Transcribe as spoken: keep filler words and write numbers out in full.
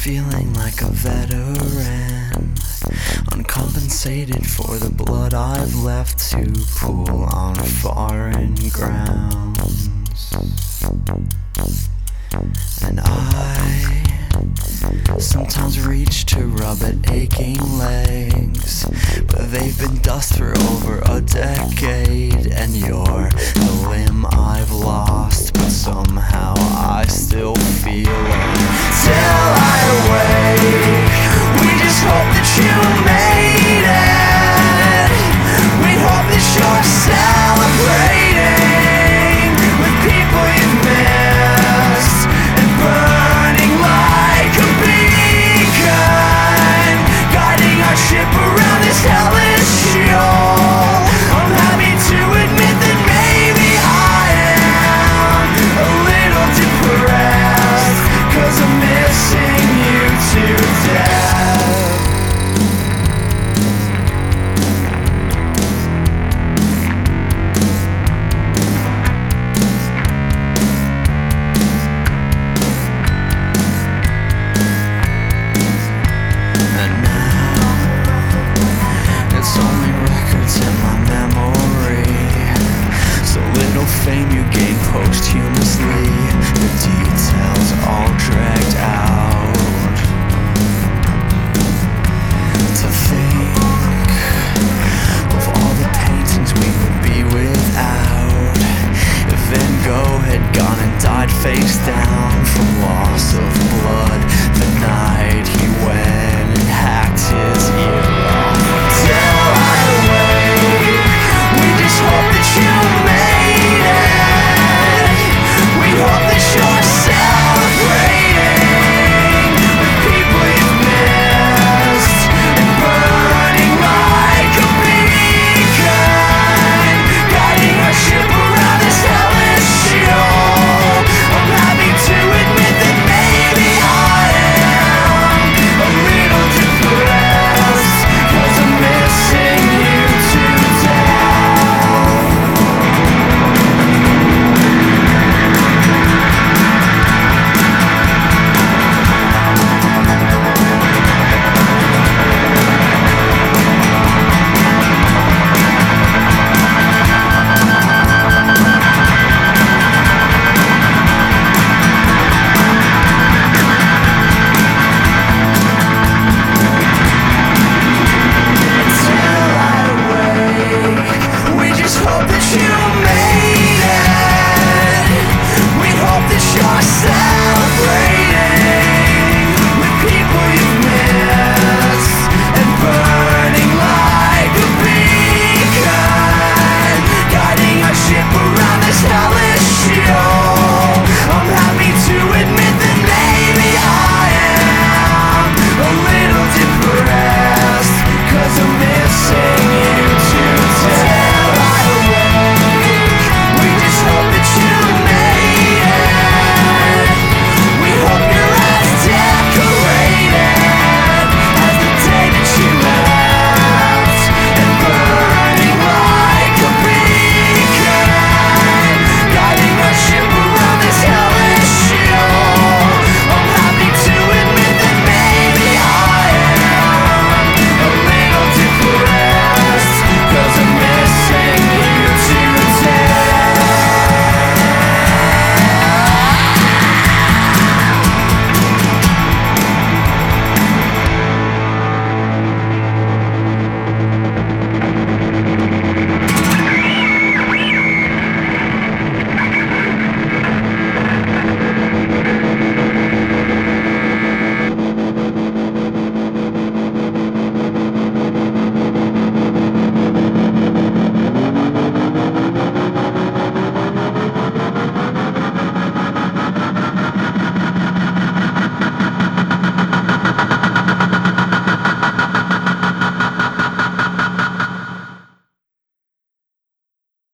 feeling like a veteran, uncompensated for the blood I've left to pool on foreign grounds. And I sometimes reach to rub at aching legs, but they've been dust for over a decade. And you're the limb I've lost, but somehow I still feel it. Till I awake, we just hope that you made it. We hope that you're celebrating with people you've missed, and burning like a beacon, guiding our ship around this hellish shoal. I'm happy to admit that maybe I am a little depressed, 'cause I'm missing you to death. And now it's only records in my memory, so little fame you gain posthumously, the details all dragged out. To think of all the paintings we would be without, if Van Gogh had gone and died face down.